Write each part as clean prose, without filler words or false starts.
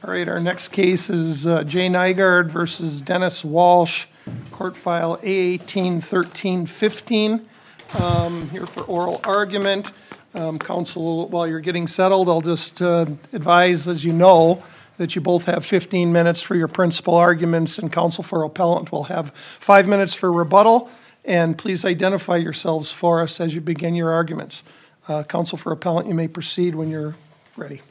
All right, our next case is Jay Nygaard versus Dennis Walsh, court file A181315. Here for oral argument. Counsel, while you're getting settled, I'll just advise, as you know, that you both have 15 minutes for your principal arguments, and counsel for appellant will have 5 minutes for rebuttal. And please identify yourselves for us as you begin your arguments. Counsel for appellant, you may proceed when you're ready.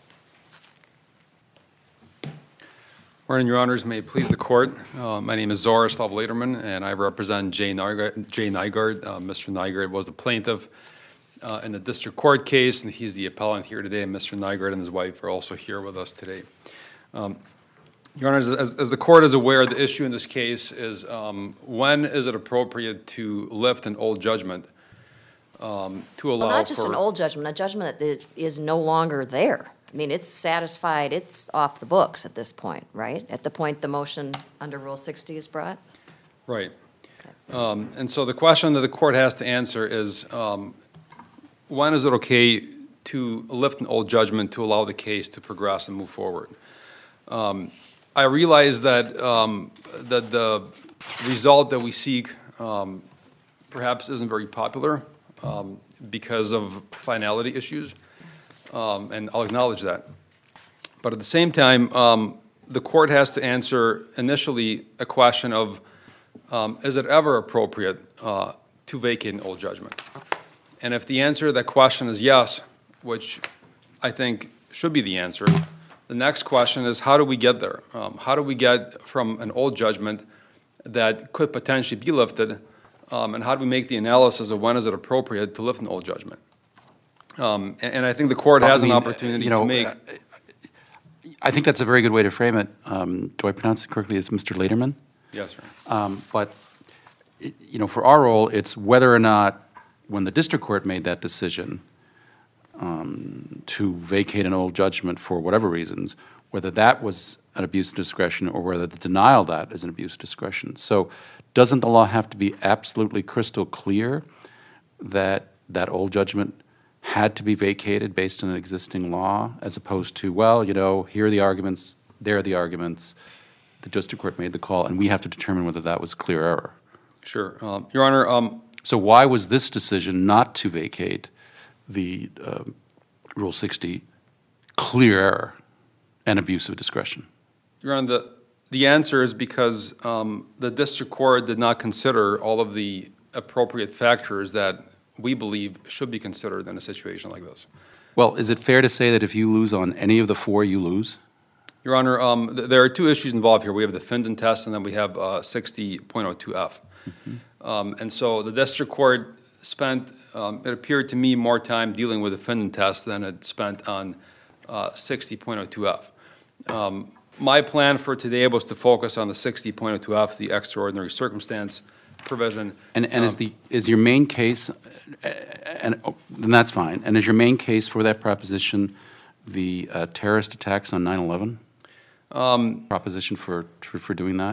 Morning, Your Honors. May it please the Court. My name is Zoroslav Lederman, and I represent Jay Nygaard. Mr. Nygaard was the plaintiff in the district court case, and he's the appellant here today. And Mr. Nygaard and his wife are also here with us today. Your Honors, as the Court is aware, the issue in this case is when is it appropriate to lift an old judgment to allow for... Well, not just an old judgment, a judgment that is no longer there. I mean, it's satisfied, it's off the books at this point, right? At the point the motion under Rule 60 is brought? Right. Okay. And so the question that the Court has to answer is when is it okay to lift an old judgment to allow the case to progress and move forward? I realize that that the result that we seek perhaps isn't very popular because of finality issues. And I'll acknowledge that. But at the same time, the Court has to answer initially a question of, is it ever appropriate to vacate an old judgment? And if the answer to that question is yes, which I think should be the answer, the next question is, how do we get there? How do we get from an old judgment that could potentially be lifted, and how do we make the analysis of when is it appropriate to lift an old judgment? And I think the Court has an opportunity to make... I think that's a very good way to frame it. Do I pronounce it correctly as Mr. Lederman? Yes, sir. But, for our role, it's whether or not, when the district court made that decision to vacate an old judgment for whatever reasons, whether that was an abuse of discretion or whether the denial of that is an abuse of discretion. So doesn't the law have to be absolutely crystal clear that that old judgment had to be vacated based on an existing law, as opposed to, well, here are the arguments, there are the arguments, the district court made the call, and we have to determine whether that was clear error? Sure. Your Honor... So why was this decision not to vacate the Rule 60 clear error and abuse of discretion? Your Honor, the answer is because the district court did not consider all of the appropriate factors that we believe should be considered in a situation like this. Well, is it fair to say that if you lose on any of the four, you lose? Your Honor, there are two issues involved here. We have the Findon test, and then we have 60.02F. Mm-hmm. And so the district court spent, it appeared to me, more time dealing with the Findon test than it spent on 60.02F. My plan for today was to focus on the 60.02F, the extraordinary circumstance provision. And is your main case, and that's fine, and is your main case for that proposition the terrorist attacks on 9/11? Proposition for doing that?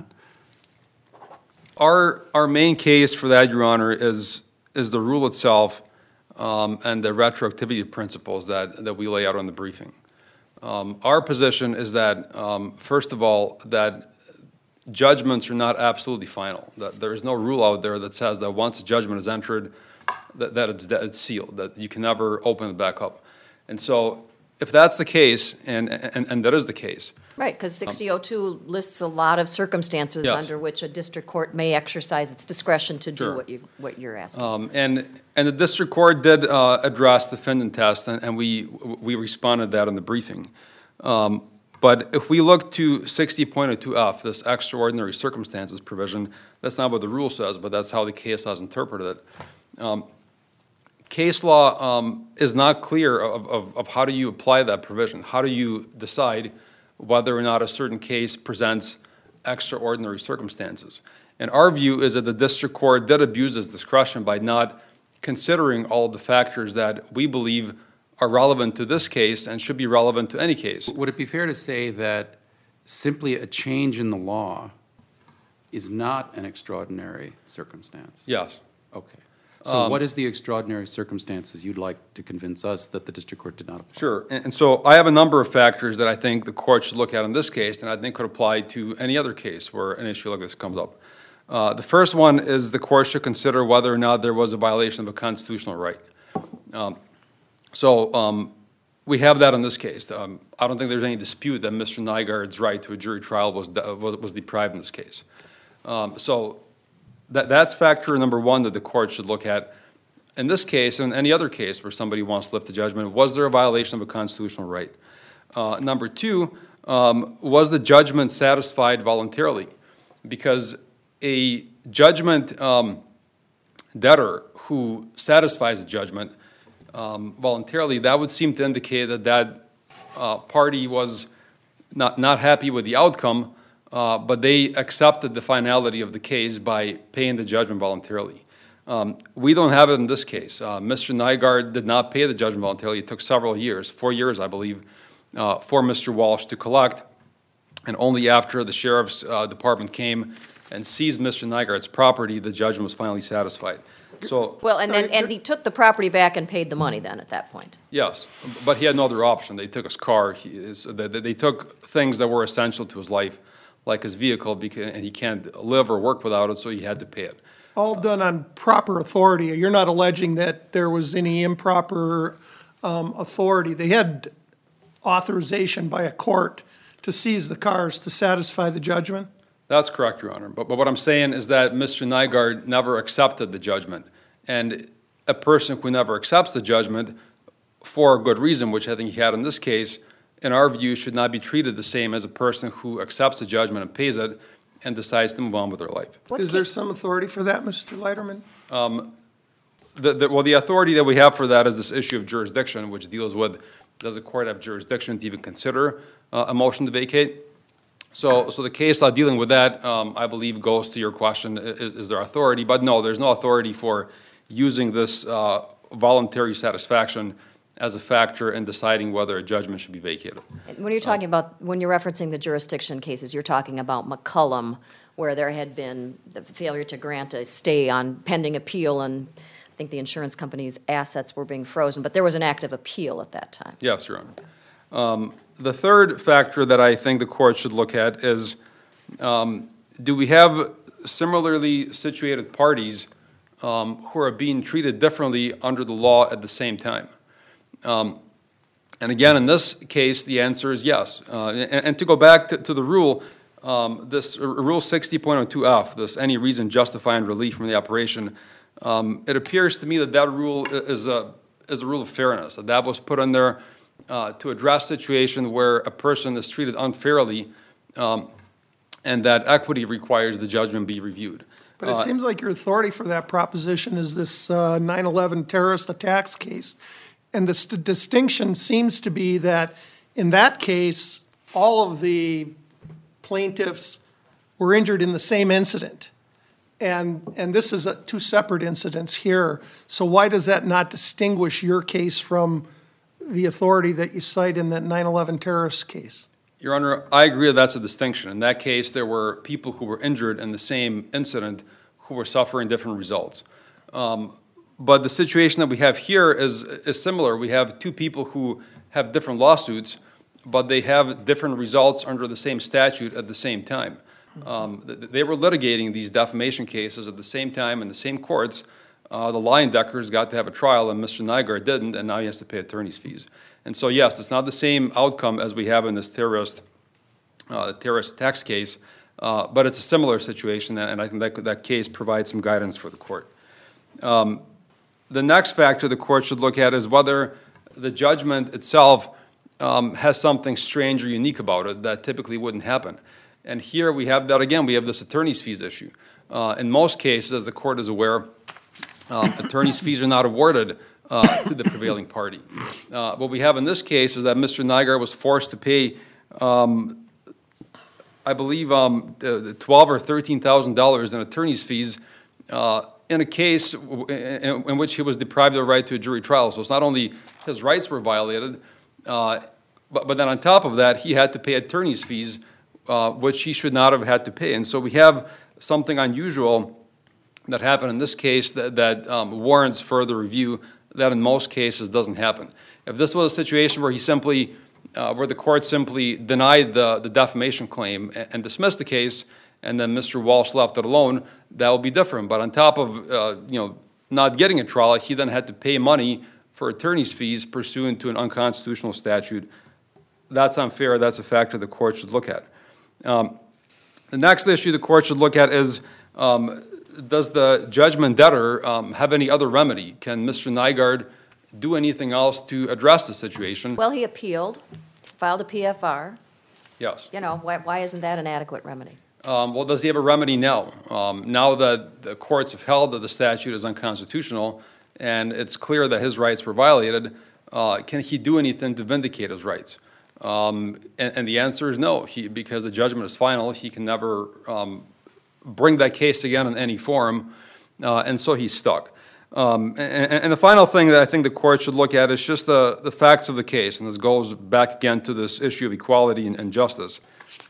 Our main case for that, Your Honor, is the rule itself and the retroactivity principles that we lay out on the briefing. Our position is that, first of all, that judgments are not absolutely final. That there is no rule out there that says that once a judgment is entered, that it's sealed, that you can never open it back up. And so if that's the case, and that is the case. Right, because 60.02 lists a lot of circumstances under which a district court may exercise its discretion to do what you're asking. And the district court did address the Findon test, and we responded to that in the briefing. But if we look to 60.02F, this extraordinary circumstances provision, that's not what the rule says, but that's how the case law has interpreted it. Case law is not clear of how do you apply that provision. How do you decide whether or not a certain case presents extraordinary circumstances? And our view is that the district court did abuse its discretion by not considering all of the factors that we believe are relevant to this case and should be relevant to any case. Would it be fair to say that simply a change in the law is not an extraordinary circumstance? Yes. Okay. So what is the extraordinary circumstances you'd like to convince us that the district court did not apply? Sure, and so I have a number of factors that I think the court should look at in this case, and I think could apply to any other case where an issue like this comes up. The first one is the court should consider whether or not there was a violation of a constitutional right. We have that in this case. I don't think there's any dispute that Mr. Nygaard's right to a jury trial was deprived in this case. That's factor number one that the court should look at. In this case, and any other case where somebody wants to lift the judgment, was there a violation of a constitutional right? Number two, was the judgment satisfied voluntarily? Because a judgment debtor who satisfies the judgment voluntarily, that would seem to indicate that party was not happy with the outcome, but they accepted the finality of the case by paying the judgment voluntarily. We don't have it in this case. Mr. Nygaard did not pay the judgment voluntarily. It took several years, 4 years, I believe, for Mr. Walsh to collect, and only after the sheriff's department came and seized Mr. Nygaard's property, the judgment was finally satified. So, Well, and he took the property back and paid the money then at that point. yes, but he had no other option. They took his car. They took things that were essential to his life, like his vehicle, and he can't live or work without it, so he had to pay it. All done on proper authority. You're not alleging that there was any improper authority. They had authorization by a court to seize the cars to satisfy the judgment? That's correct, Your Honor. But what I'm saying is that Mr. Nygaard never accepted the judgment. And a person who never accepts the judgment for a good reason, which I think he had in this case, in our view, should not be treated the same as a person who accepts the judgment and pays it and decides to move on with their life. Is there some authority for that, Mr. Leiterman? The authority that we have for that is this issue of jurisdiction, which deals with, does the court have jurisdiction to even consider a motion to vacate? So the case dealing with that, I believe, goes to your question, is there authority? But no, there's no authority for using this voluntary satisfaction as a factor in deciding whether a judgment should be vacated. When you're talking about, when you're referencing the jurisdiction cases, you're talking about McCullum, where there had been the failure to grant a stay on pending appeal, and I think the insurance company's assets were being frozen, but there was an active appeal at that time. Yes, Your Honor. The third factor that I think the court should look at is, do we have similarly situated parties who are being treated differently under the law at the same time? And again, in this case, the answer is yes. And to go back to the rule, this Rule 60.02F, this any reason justifying relief from the operation, it appears to me that rule is a rule of fairness, that was put in there to address situations where a person is treated unfairly and that equity requires the judgment be reviewed. But it seems like your authority for that proposition is this 9/11 terrorist attacks case. And the distinction seems to be that in that case, all of the plaintiffs were injured in the same incident. And this is two separate incidents here. So why does that not distinguish your case from the authority that you cite in that 9/11 terrorist case? Your Honor, I agree that that's a distinction. In that case, there were people who were injured in the same incident who were suffering different results. But the situation that we have here is similar. We have two people who have different lawsuits, but they have different results under the same statute at the same time. They were litigating these defamation cases at the same time in the same courts. The Leyendeckers got to have a trial, and Mr. Nygaard didn't, and now he has to pay attorney's fees. And so, yes, it's not the same outcome as we have in this terrorist tax case, but it's a similar situation, and I think that case provides some guidance for the court. The next factor the court should look at is whether the judgment itself has something strange or unique about it that typically wouldn't happen. And here we have that again, we have this attorney's fees issue. In most cases, as the court is aware, attorney's fees are not awarded to the prevailing party. What we have in this case is that Mr. Nygaard was forced to pay, I believe, $12,000 or $13,000 in attorney's fees in a case in which he was deprived of the right to a jury trial. So it's not only his rights were violated, but then on top of that, he had to pay attorney's fees, which he should not have had to pay. And so we have something unusual that happened in this case that warrants further review. That in most cases doesn't happen. If this was a situation where where the court simply denied the defamation claim and dismissed the case, and then Mr. Walsh left it alone, that would be different. But on top of not getting a trial, he then had to pay money for attorney's fees pursuant to an unconstitutional statute. That's unfair. That's a factor the court should look at. The next issue the court should look at is, does the judgment debtor have any other remedy? Can Mr. Nygaard do anything else to address the situation? Well, he appealed, filed a PFR. Yes. Why isn't that an adequate remedy? Well, does he have a remedy now? Now that the courts have held that the statute is unconstitutional and it's clear that his rights were violated, can he do anything to vindicate his rights? And the answer is no, because the judgment is final. He can never bring that case again in any form, and so he's stuck. And the final thing that I think the court should look at is just the facts of the case, and this goes back again to this issue of equality and justice.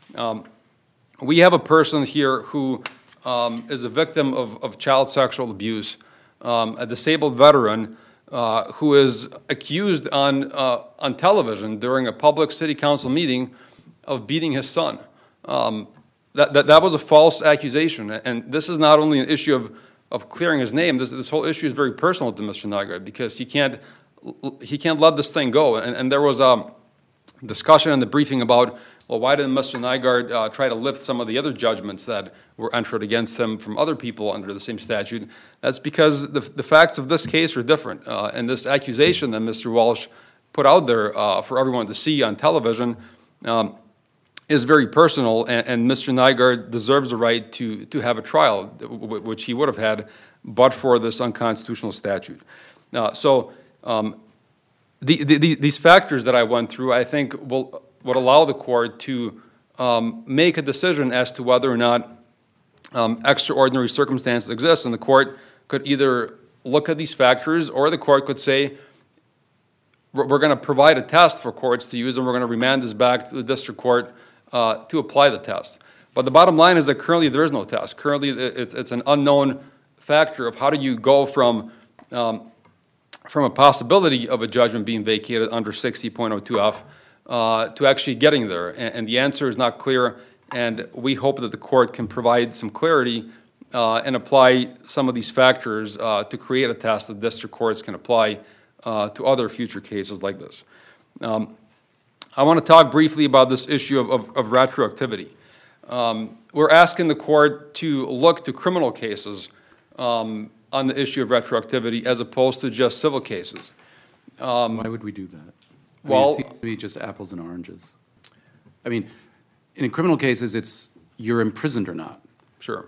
We have a person here who is a victim of child sexual abuse, a disabled veteran who is accused on television during a public city council meeting of beating his son. That was a false accusation, and this is not only an issue of clearing his name. This whole issue is very personal to Mr. Nygaard because he can't let this thing go. And there was a discussion in the briefing about, well, why didn't Mr. Nygaard try to lift some of the other judgments that were entered against him from other people under the same statute? That's because the facts of this case are different. And this accusation that Mr. Walsh put out there for everyone to see on television is very personal, and Mr. Nygaard deserves the right to have a trial, which he would have had but for this unconstitutional statute. These factors that I went through, I think, would allow the court to make a decision as to whether or not extraordinary circumstances exist, and the court could either look at these factors, or the court could say, we're going to provide a test for courts to use, and we're going to remand this back to the district court to apply the test. But the bottom line is that currently there is no test. Currently it's an unknown factor of how do you go from a possibility of a judgment being vacated under 60.02F to actually getting there. And the answer is not clear, and we hope that the court can provide some clarity and apply some of these factors to create a test that district courts can apply to other future cases like this. I want to talk briefly about this issue of retroactivity. We're asking the court to look to criminal cases on the issue of retroactivity as opposed to just civil cases. Why would we do that? Well, it seems to be just apples and oranges. I mean, in criminal cases, it's you're imprisoned or not. Sure.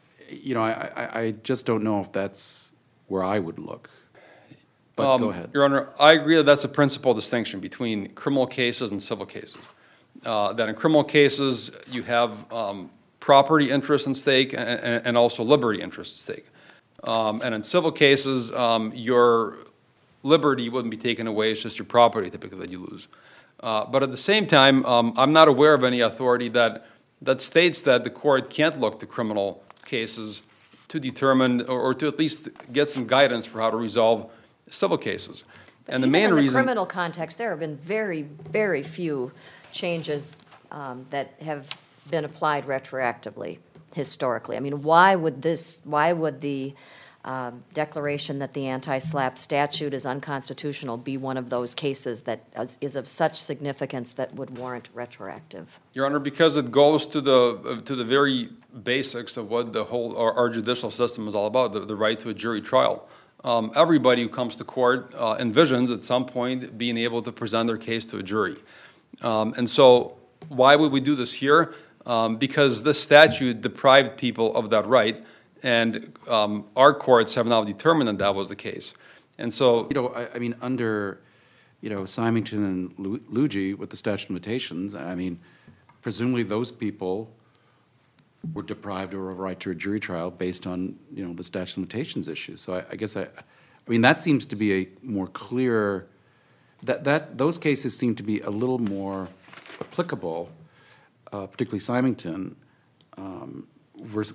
I just don't know if that's where I would look. But go ahead. Your Honor, I agree that that's a principal distinction between criminal cases and civil cases. That in criminal cases, you have property interest at stake and also liberty interest at stake. And in civil cases, your liberty wouldn't be taken away, it's just your property typically that you lose. But at the same time, I'm not aware of any authority that states that the court can't look to criminal cases to determine or to at least get some guidance for how to resolve civil cases. And the main reason— in the criminal context, there have been very, very few changes that have been applied retroactively historically. I mean, why would the declaration that the anti-SLAPP statute is unconstitutional be one of those cases that is of such significance that would warrant retroactive? Your Honor, because it goes to the very basics of what the whole our judicial system is all about, the right to a jury trial. Everybody who comes to court envisions at some point being able to present their case to a jury. And so why would we do this here? Because this statute deprived people of that right, and our courts have now determined that that was the case. And so— I mean, under, Symington and Luigi with the statute of limitations, I mean, presumably those people were deprived of a right to a jury trial based on, the statute of limitations issues. So I guess I mean, that seems to be a more clear, those cases seem to be a little more applicable, particularly Symington, versus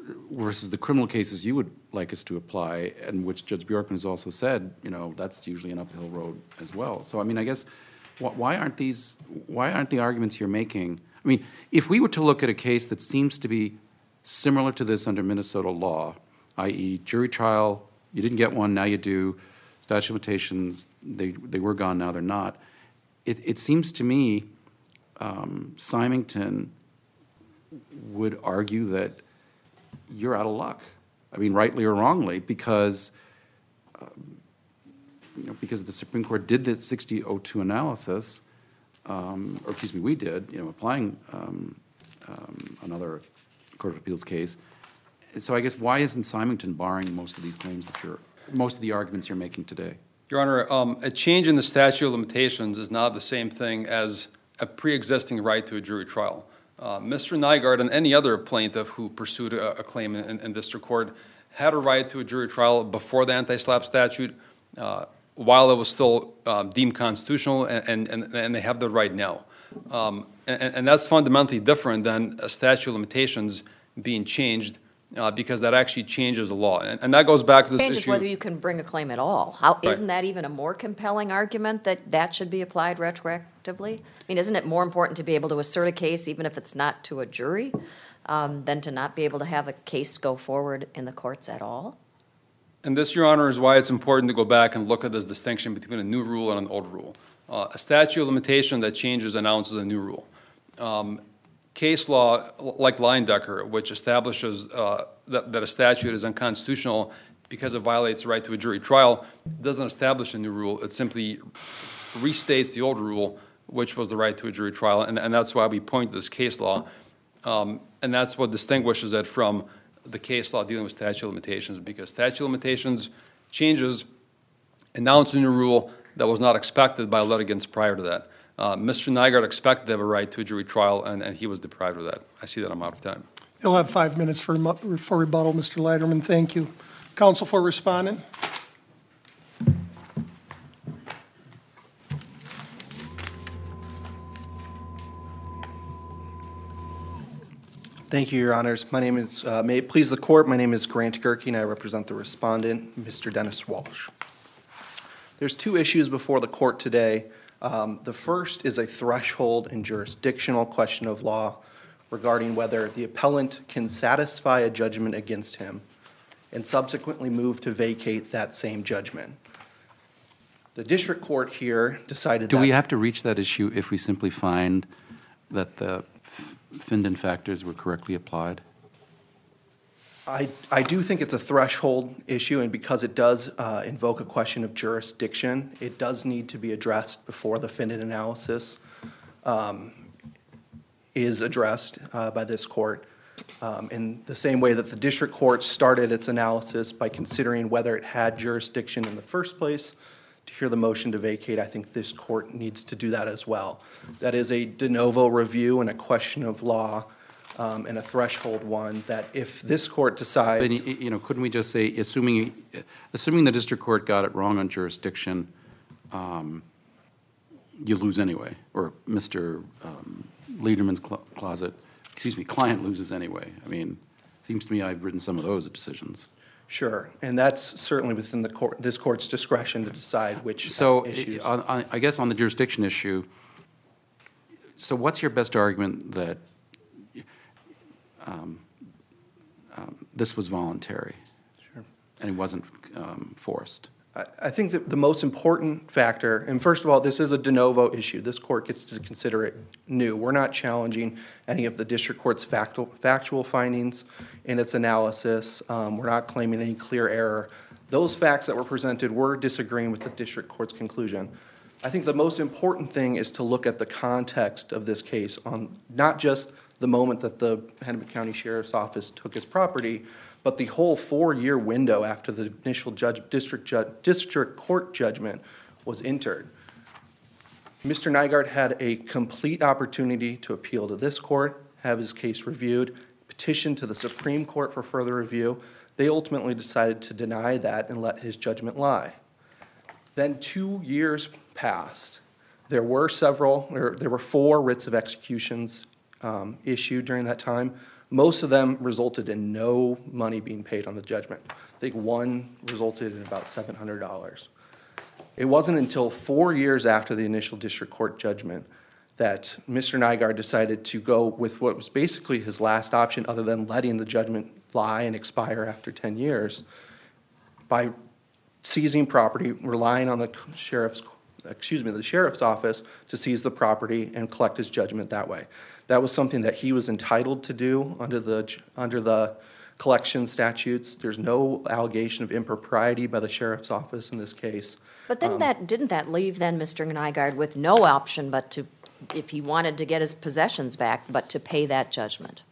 versus the criminal cases you would like us to apply, and which Judge Bjorkman has also said, you know, that's usually an uphill road as well. So, I mean, I guess, why aren't the arguments you're making? I mean, if we were to look at a case that seems to be similar to this under Minnesota law, i.e. jury trial, you didn't get one, now you do, statute of limitations, they were gone, now they're not. It seems to me Symington would argue that you're out of luck. I mean, rightly or wrongly, because because the Supreme Court did the 6002 analysis, or excuse me, we did, applying another Court of Appeals case. So I guess why isn't Symington barring most of these claims most of the arguments you're making today? Your Honor, a change in the statute of limitations is not the same thing as a pre-existing right to a jury trial. Mr. Nygaard and any other plaintiff who pursued a claim in district court had a right to a jury trial before the anti-SLAPP statute, while it was still deemed constitutional, and they have the right now. And that's fundamentally different than a statute of limitations being changed, because that actually changes the law. And that goes back to this issue. Changes whether you can bring a claim at all. Isn't that even a more compelling argument that should be applied retroactively? I mean, isn't it more important to be able to assert a case even if it's not to a jury than to not be able to have a case go forward in the courts at all? And this, Your Honor, is why it's important to go back and look at this distinction between a new rule and an old rule. A statute of limitation that changes announces a new rule. Case law, like Leyendecker, which establishes that a statute is unconstitutional because it violates the right to a jury trial, doesn't establish a new rule. It simply restates the old rule, which was the right to a jury trial, and that's why we point to this case law. And that's what distinguishes it from the case law dealing with statute of limitations, because statute of limitations changes, announce a new rule that was not expected by litigants prior to that. Mr. Nygaard expected to have a right to a jury trial, and he was deprived of that. I see that I'm out of time. You'll have 5 minutes for rebuttal, Mr. Leiderman. Thank you. Counsel for respondent. Thank you, Your Honors. My name is, may it please the Court, my name is Grant Gerke, and I represent the respondent, Mr. Dennis Walsh. There's 2 issues before the Court today. The first is a threshold and jurisdictional question of law regarding whether the appellant can satisfy a judgment against him and subsequently move to vacate that same judgment. The district court here decided that— Do we have to reach that issue if we simply find that the Finden factors were correctly applied? I do think it's a threshold issue, and because it does invoke a question of jurisdiction, it does need to be addressed before the Finden analysis is addressed by this court. In the same way that the district court started its analysis by considering whether it had jurisdiction in the first place to hear the motion to vacate, I think this court needs to do that as well. That is a de novo review and a question of law, and a threshold one that if this court decides— But, couldn't we just say, assuming the district court got it wrong on jurisdiction, you lose anyway, or Mr. Leiderman's client loses anyway? I mean, it seems to me I've written some of those decisions. Sure, and that's certainly within this court's discretion to decide which issues. I guess on the jurisdiction issue, so what's your best argument that this was voluntary? Sure. And it wasn't forced? I think that the most important factor, and first of all, this is a de novo issue. This court gets to consider it new. We're not challenging any of the district court's factual findings in its analysis. We're not claiming any clear error. Those facts that were presented, we're disagreeing with the district court's conclusion. I think the most important thing is to look at the context of this case on not just the moment that the Hennepin County Sheriff's Office took his property, but the whole 4-year window after the initial district court judgment was entered. Mr. Nygaard had a complete opportunity to appeal to this court, have his case reviewed, petition to the Supreme Court for further review. They ultimately decided to deny that and let his judgment lie. Then 2 years passed. There were 4 writs of executions issued during that time. Most of them resulted in no money being paid on the judgment. I think one resulted in about $700. It wasn't until 4 years after the initial district court judgment that Mr. Nygaard decided to go with what was basically his last option other than letting the judgment lie and expire after 10 years by seizing property, relying on the sheriff's office to seize the property and collect his judgment that way. That was something that he was entitled to do under the collection statutes. There's no allegation of impropriety by the sheriff's office in this case. But then didn't that leave then Mr. Nygaard with no option but to, if he wanted to get his possessions back, but to pay that judgment?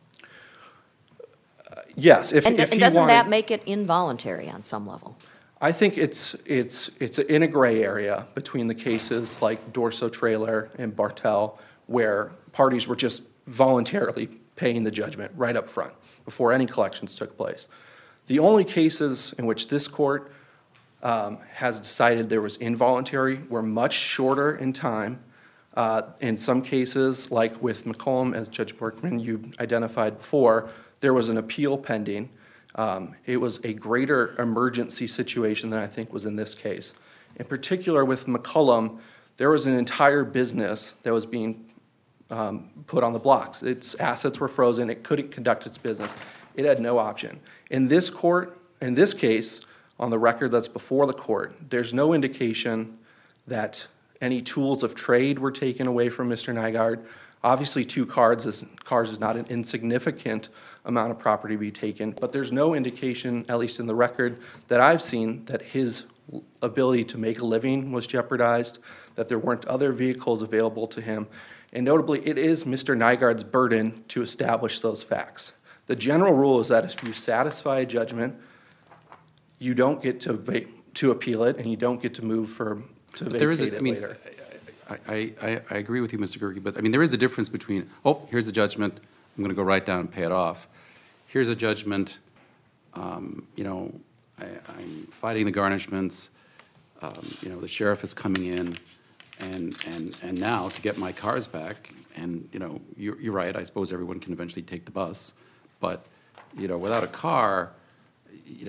Yes, if he And doesn't that wanted, make it involuntary on some level? I think it's in a gray area between the cases like Dorso Trailer and Bartell, where parties were just voluntarily paying the judgment right up front before any collections took place. The only cases in which this court has decided there was involuntary were much shorter in time. In some cases, like with McCollum, as Judge Berkman, you identified before, there was an appeal pending. It was a greater emergency situation than I think was in this case. In particular, with McCollum, there was an entire business that was being put on the blocks. Its assets were frozen. It couldn't conduct its business. It had no option. In this case, on the record that's before the court, there's no indication that any tools of trade were taken away from Mr. Nygaard. Obviously, two cars is not an insignificant amount of property to be taken, but there's no indication, at least in the record that I've seen, that his ability to make a living was jeopardized, that there weren't other vehicles available to him. And notably, it is Mr. Nygaard's burden to establish those facts. The general rule is that if you satisfy a judgment, you don't get to appeal it, and you don't get to move to vacate it later. I agree with you, Mr. Gerke, but I mean, there is a difference between, oh, here's the judgment, I'm going to go right down and pay it off. Here's a judgment, you know, I'm fighting the garnishments, you know, the sheriff is coming in, and now to get my cars back, and, you know, you're right, I suppose everyone can eventually take the bus, but, you know, without a car, you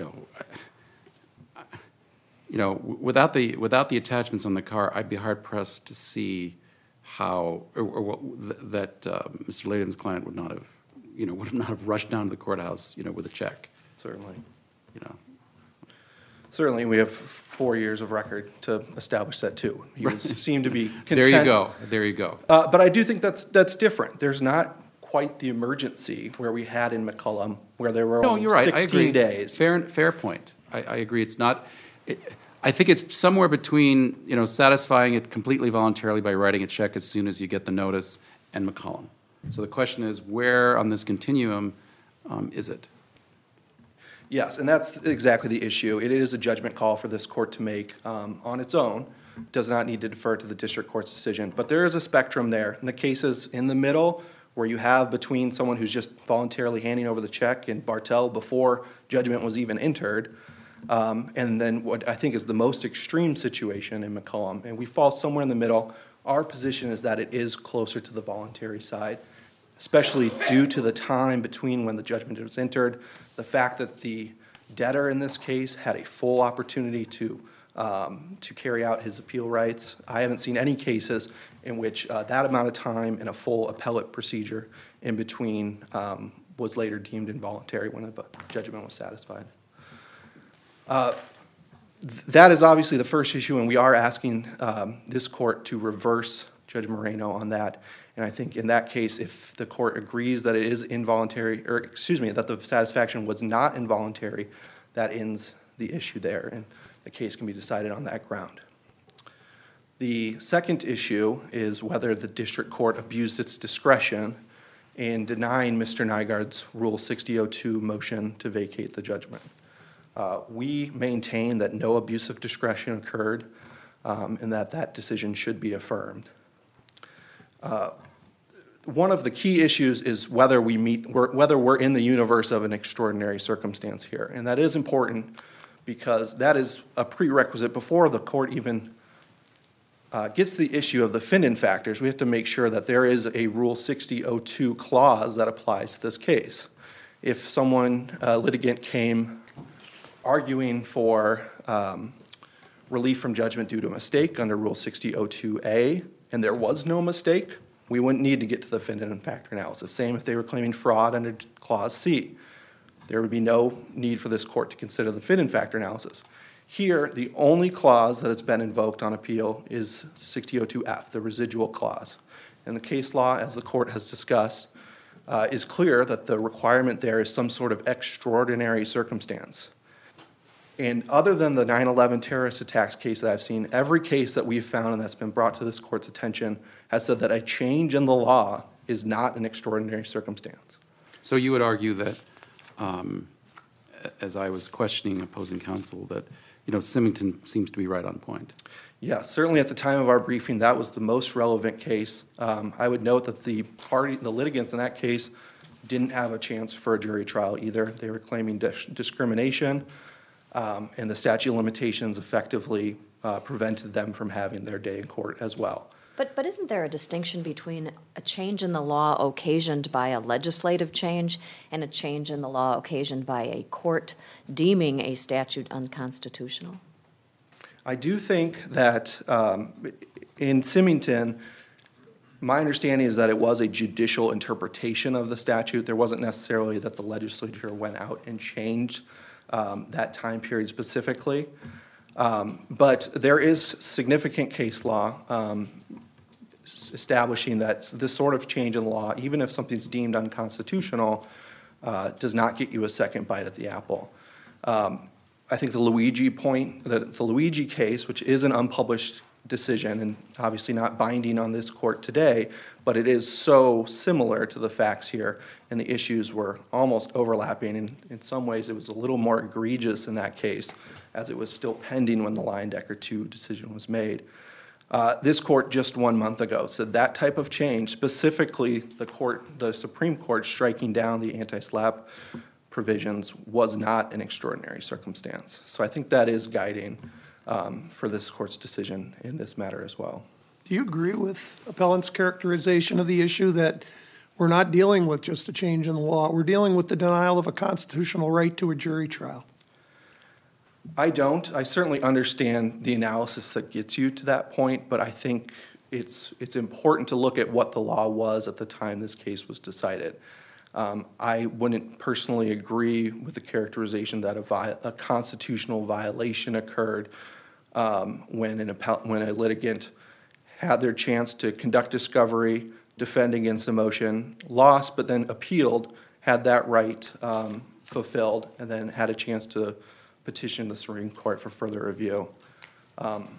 know, without the attachments on the car, I'd be hard pressed to see how that Mr. Latham's client would not have rushed down to the courthouse, you know, with a check. Certainly. You know. Certainly, we have 4 years of record to establish that too. He seemed to be content. There you go. There you go. But I do think that's different. There's not quite the emergency where we had in McCollum, where there were only 16 days. Fair point. I agree. It's not. I think it's somewhere between, you know, satisfying it completely voluntarily by writing a check as soon as you get the notice and McCollum. So the question is, where on this continuum is it? Yes, and that's exactly the issue. It is a judgment call for this court to make on its own. It does not need to defer to the district court's decision. But there is a spectrum there. In the cases in the middle, where you have between someone who's just voluntarily handing over the check and Bartell before judgment was even entered, and then what I think is the most extreme situation in McCollum, and we fall somewhere in the middle. Our position is that it is closer to the voluntary side, especially due to the time between when the judgment was entered, the fact that the debtor in this case had a full opportunity to carry out his appeal rights. I haven't seen any cases in which that amount of time in a full appellate procedure in between was later deemed involuntary when the judgment was satisfied. That is obviously the first issue, and we are asking this court to reverse Judge Moreno on that. And I think in that case, if the court agrees that it is involuntary, or excuse me, that the satisfaction was not involuntary, that ends the issue there, and the case can be decided on that ground. The second issue is whether the district court abused its discretion in denying Mr. Nygaard's Rule 6002 motion to vacate the judgment. We maintain that no abuse of discretion occurred and that decision should be affirmed. One of the key issues is whether we're in the universe of an extraordinary circumstance here, and that is important because that is a prerequisite before the court even gets to the issue of the Finden factors. We have to make sure that there is a Rule 6002 clause that applies to this case. if someone, a litigant, came arguing for relief from judgment due to a mistake under Rule 6002A, and there was no mistake, we wouldn't need to get to the defendant and factor analysis. Same if they were claiming fraud under Clause C. There would be no need for this court to consider the defendant factor analysis. Here, the only clause that has been invoked on appeal is 6002F, the residual clause. And the case law, as the court has discussed, is clear that the requirement there is some sort of extraordinary circumstance. And other than the 9/11 terrorist attacks case that I've seen, every case that we've found and that's been brought to this court's attention has said that a change in the law is not an extraordinary circumstance. So you would argue that, as I was questioning opposing counsel, that, Symington seems to be right on point. Yes, certainly at the time of our briefing, that was the most relevant case. I would note that the litigants in that case didn't have a chance for a jury trial either. They were claiming discrimination, and the statute of limitations effectively prevented them from having their day in court as well. But isn't there a distinction between a change in the law occasioned by a legislative change and a change in the law occasioned by a court deeming a statute unconstitutional? I do think that in Symington, my understanding is that it was a judicial interpretation of the statute. There wasn't necessarily that the legislature went out and changed that time period specifically. But there is significant case law establishing that this sort of change in law, even if something's deemed unconstitutional, does not get you a second bite at the apple. I think the Luigi case, which is an unpublished decision and obviously not binding on this court today, but it is so similar to the facts here, and the issues were almost overlapping. And in some ways, it was a little more egregious in that case, as it was still pending when the Leyendecker II decision was made. This court just 1 month ago said that type of change, specifically the Supreme Court striking down the anti-SLAPP provisions, was not an extraordinary circumstance. So I think that is guiding for this court's decision in this matter as well. Do you agree with appellant's characterization of the issue that we're not dealing with just a change in the law, we're dealing with the denial of a constitutional right to a jury trial? I don't. I certainly understand the analysis that gets you to that point, but I think it's important to look at what the law was at the time this case was decided. I wouldn't personally agree with the characterization that a constitutional violation occurred when a litigant had their chance to conduct discovery, defend against a motion, lost, but then appealed, had that right fulfilled, and then had a chance to petition the Supreme Court for further review. And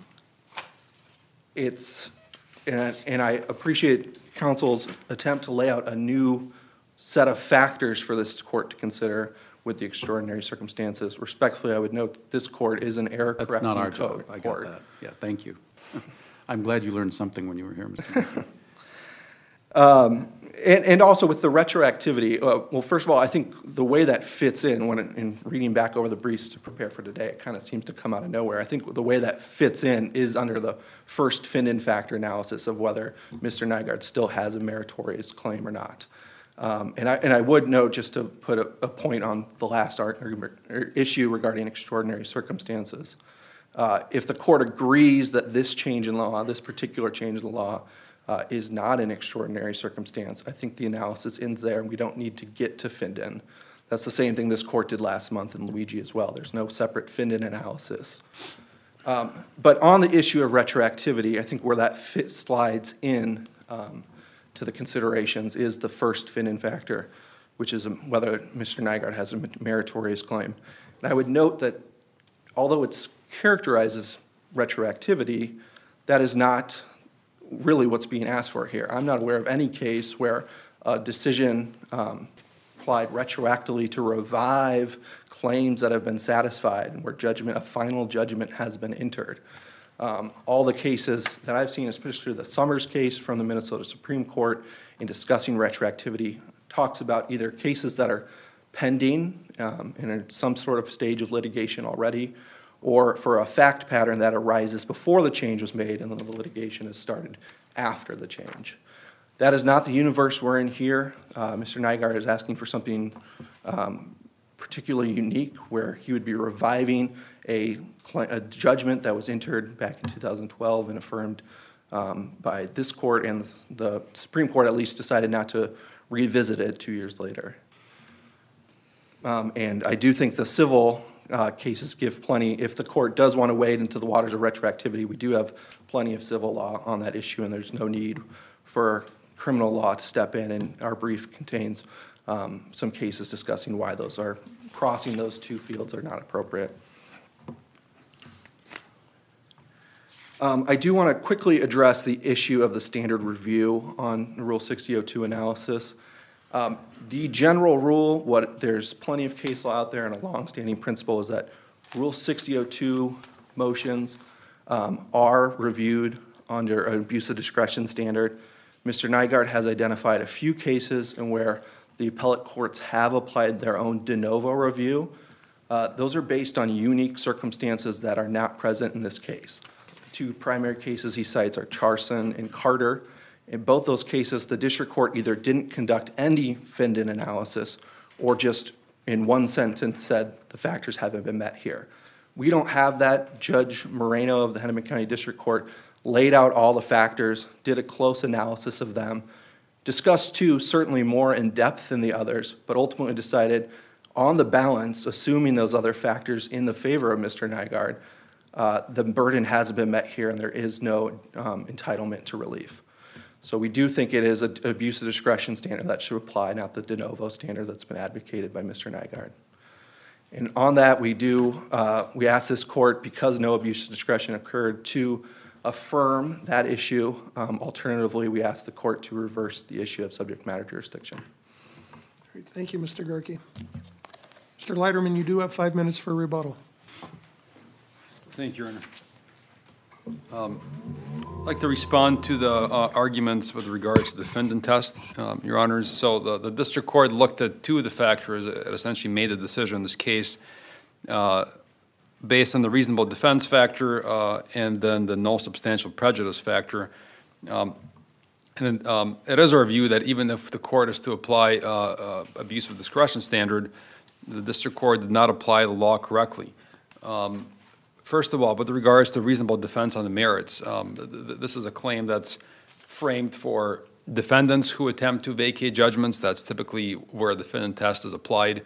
I appreciate counsel's attempt to lay out a new set of factors for this court to consider with the extraordinary circumstances. Respectfully, I would note that this court is an error correcting That's not our code job. I got court. that. Yeah, thank you. I'm glad you learned something when you were here, Mr. And also with the retroactivity, well, first of all, I think the way that fits in, in reading back over the briefs to prepare for today, it kind of seems to come out of nowhere. I think the way that fits in is under the first Finnan factor analysis of whether Mr. Nygaard still has a meritorious claim or not. And I would note, just to put a point on the last argument or issue regarding extraordinary circumstances, if the court agrees that this change in law, this particular change in the law, is not an extraordinary circumstance, I think the analysis ends there, and we don't need to get to Finnan. That's the same thing this court did last month in Luigi as well. There's no separate Finnan analysis. But on the issue of retroactivity, I think where that slides in to the considerations is the first Finnan factor, which is whether Mr. Nygaard has a meritorious claim. And I would note that although it's characterized as retroactivity, that is not really what's being asked for here. I'm not aware of any case where a decision applied retroactively to revive claims that have been satisfied and where a final judgment has been entered. All the cases that I've seen, especially the Summers case from the Minnesota Supreme Court in discussing retroactivity, talks about either cases that are pending in some sort of stage of litigation already, or for a fact pattern that arises before the change was made and then the litigation is started after the change. That is not the universe we're in here. Mr. Nygaard is asking for something particularly unique, where he would be reviving a judgment that was entered back in 2012 and affirmed by this court, and the Supreme Court at least decided not to revisit it 2 years later. And I do think the civil cases give plenty, if the court does want to wade into the waters of retroactivity, we do have plenty of civil law on that issue, and there's no need for criminal law to step in, and our brief contains some cases discussing why those are, crossing those two fields are not appropriate. I do want to quickly address the issue of the standard review on Rule 6002 analysis. The general rule, there's plenty of case law out there, and a longstanding principle is that Rule 6002 motions are reviewed under an abuse of discretion standard. Mr. Nygaard has identified a few cases in where the appellate courts have applied their own de novo review. Those are based on unique circumstances that are not present in this case. The two primary cases he cites are Charson and Carter. In both those cases, the district court either didn't conduct any Findon analysis or just in one sentence said the factors haven't been met here. We don't have that. Judge Moreno of the Hennepin County District Court laid out all the factors, did a close analysis of them, discussed two certainly more in depth than the others, but ultimately decided on the balance, assuming those other factors in the favor of Mr. Nygaard, the burden hasn't been met here and there is no entitlement to relief. So we do think it is an abuse of discretion standard that should apply, not the de novo standard that's been advocated by Mr. Nygaard. And on that, we ask this court, because no abuse of discretion occurred, to affirm that issue. Alternatively, we ask the court to reverse the issue of subject matter jurisdiction. Great. Thank you, Mr. Gerke. Mr. Leiderman, you do have 5 minutes for rebuttal. Thank you, Your Honor. I'd like to respond to the arguments with regards to the Findon test, Your Honors. So the district court looked at two of the factors. It essentially made a decision in this case based on the reasonable defense factor and then the no substantial prejudice factor. It is our view that even if the court is to apply abuse of discretion standard, the district court did not apply the law correctly. First of all, with regards to reasonable defense on the merits, this is a claim that's framed for defendants who attempt to vacate judgments. That's typically where the Findon test is applied.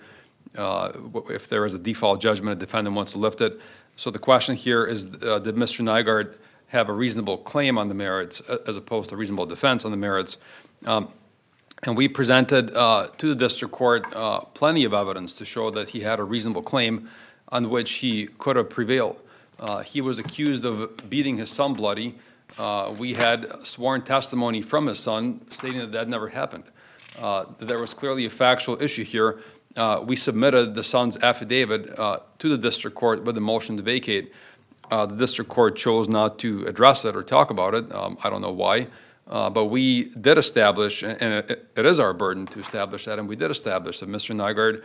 If there is a default judgment, a defendant wants to lift it. So the question here is, did Mr. Nygaard have a reasonable claim on the merits as opposed to reasonable defense on the merits? And we presented to the district court plenty of evidence to show that he had a reasonable claim on which he could have prevailed. He was accused of beating his son bloody. We had sworn testimony from his son stating that that never happened. There was clearly a factual issue here. We submitted the son's affidavit to the district court with a motion to vacate. The district court chose not to address it or talk about it. I don't know why. But we did establish, and it is our burden to establish that, and we did establish that Mr. Nygaard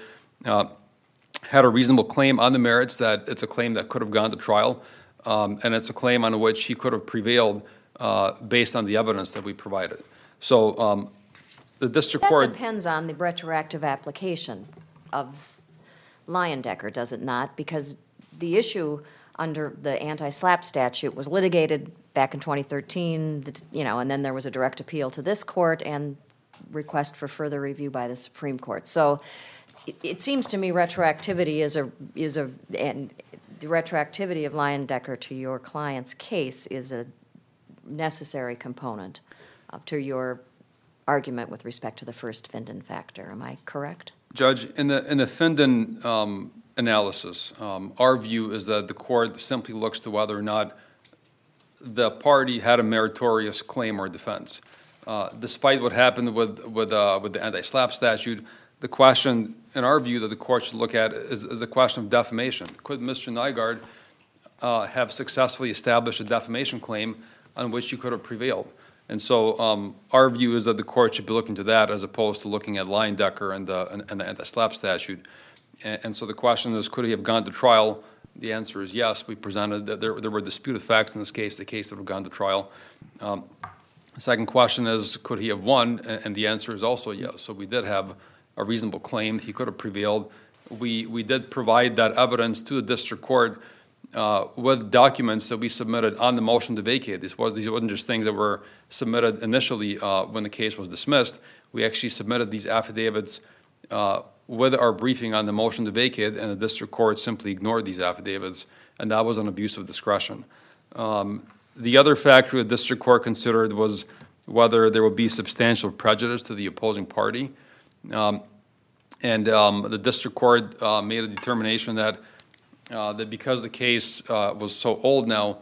had a reasonable claim on the merits, that it's a claim that could have gone to trial, and it's a claim on which he could have prevailed based on the evidence that we provided. So the district court... That depends on the retroactive application of Leyendecker, does it not? Because the issue under the anti-SLAPP statute was litigated back in 2013, and then there was a direct appeal to this court and request for further review by the Supreme Court. So it seems to me retroactivity and the retroactivity of Leyendecker to your client's case is a necessary component to your argument with respect to the first Findon factor. Am I correct? Judge, in the Findon analysis, our view is that the court simply looks to whether or not the party had a meritorious claim or defense. Despite what happened with the anti-SLAPP statute, the question, in our view, that the court should look at is the question of defamation. Could Mr. Nygaard have successfully established a defamation claim on which he could have prevailed? And so our view is that the court should be looking to that as opposed to looking at Leyendecker and the anti-SLAPP statute. And so the question is, could he have gone to trial? The answer is yes. We presented that there were disputed facts in this case, the case that would have gone to trial. The second question is, could he have won? And the answer is also yes. So we did have a reasonable claim. He could have prevailed. We did provide that evidence to the district court with documents that we submitted on the motion to vacate. These wasn't just things that were submitted initially when the case was dismissed. We actually submitted these affidavits with our briefing on the motion to vacate, and the district court simply ignored these affidavits, and that was an abuse of discretion. The other factor the district court considered was whether there would be substantial prejudice to the opposing party. The district court made a determination that because the case was so old now,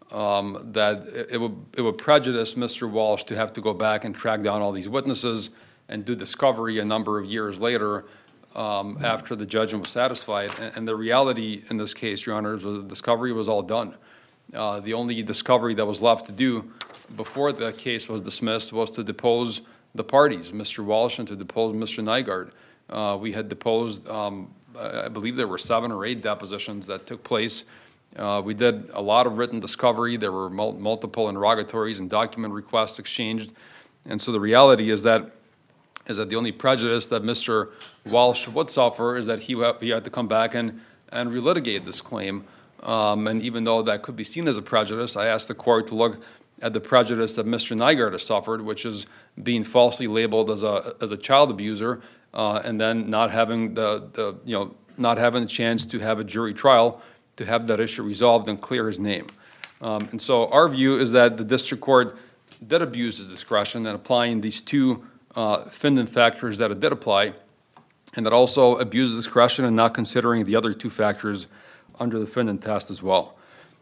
that it would prejudice Mr. Walsh to have to go back and track down all these witnesses and do discovery a number of years later after the judgment was satisfied. And the reality in this case, Your Honors, was the discovery was all done. The only discovery that was left to do before the case was dismissed was to depose the parties, Mr. Walsh and to depose Mr. Nygaard. We had deposed, I believe there were 7 or 8 depositions that took place. We did a lot of written discovery. There were multiple interrogatories and document requests exchanged. And so the reality is that the only prejudice that Mr. Walsh would suffer is that he had to come back and relitigate this claim. And even though that could be seen as a prejudice, I asked the court to look at the prejudice that Mr. Nygaard has suffered, which is being falsely labeled as a child abuser, and then not having not having the chance to have a jury trial to have that issue resolved and clear his name. And so our view is that the district court did abuse his discretion in applying these 2 Finden factors that it did apply, and that also abused discretion in not considering the other 2 factors under the Finden test as well.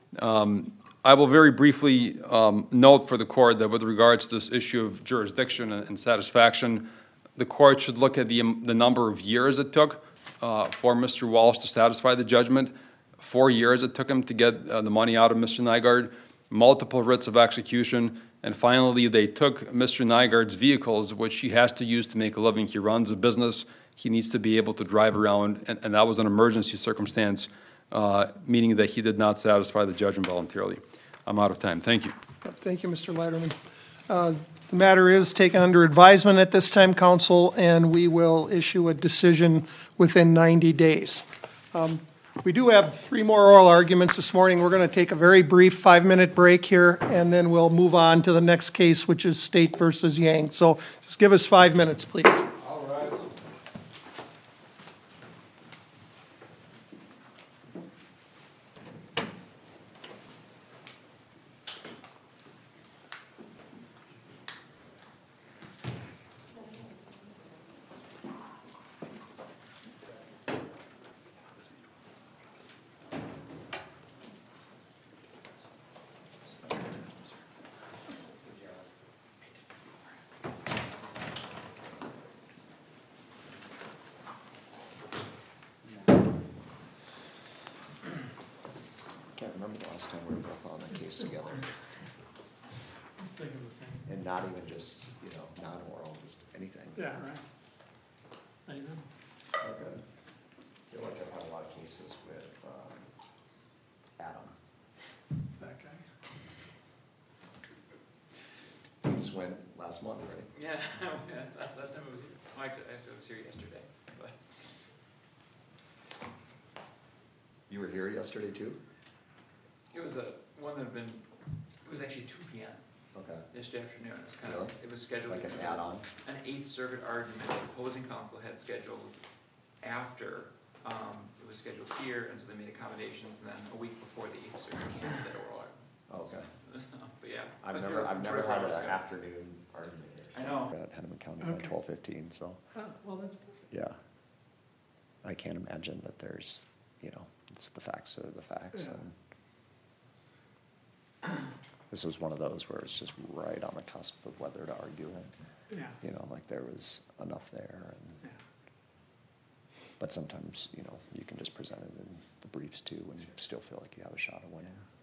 I will very briefly note for the court that with regards to this issue of jurisdiction and satisfaction, the court should look at the number of years it took for Mr. Walsh to satisfy the judgment. 4 years it took him to get the money out of Mr. Nygaard, multiple writs of execution, and finally they took Mr. Nygaard's vehicles, which he has to use to make a living. He runs a business. He needs to be able to drive around, and that was an emergency circumstance, meaning that he did not satisfy the judgment voluntarily. I'm out of time. Thank you. Thank you, Mr. Leiderman. The matter is taken under advisement at this time, council, and we will issue a decision within 90 days. We do have 3 more oral arguments this morning. We're going to take a very brief 5-minute break here, and then we'll move on to the next case, which is State versus Yang. So just give us 5 minutes, please. All right. Can't remember the last time we were both on that case together. I was thinking the same. And not even just, non-oral, just anything. Yeah, right. I know. Okay. I feel like I've had a lot of cases with, Adam. That guy. He just went last month, right? Yeah, last time I was here. Well, actually, I was here yesterday, but. You were here yesterday too? It was one that had been, it was actually 2 p.m. Okay. yesterday afternoon. It was kind Really? of, it was scheduled. Like an because add-on? An 8th Circuit argument the opposing counsel had scheduled after, it was scheduled here, and so they made accommodations, and then a week before the 8th Circuit canceled that oral argument. Okay. But yeah. I've but never, it was I've never 24 had hours an ago. afternoon argument here. I know. At Hennepin County by Okay. 12:15, so, Oh, well, that's perfect. yeah. I can't imagine that there's, it's the facts are the facts, Yeah. and this was one of those where it's just right on the cusp of whether to argue it. Yeah. Like there was enough there, Yeah. but sometimes, you can just present it in the briefs too, and still feel like you have a shot of winning.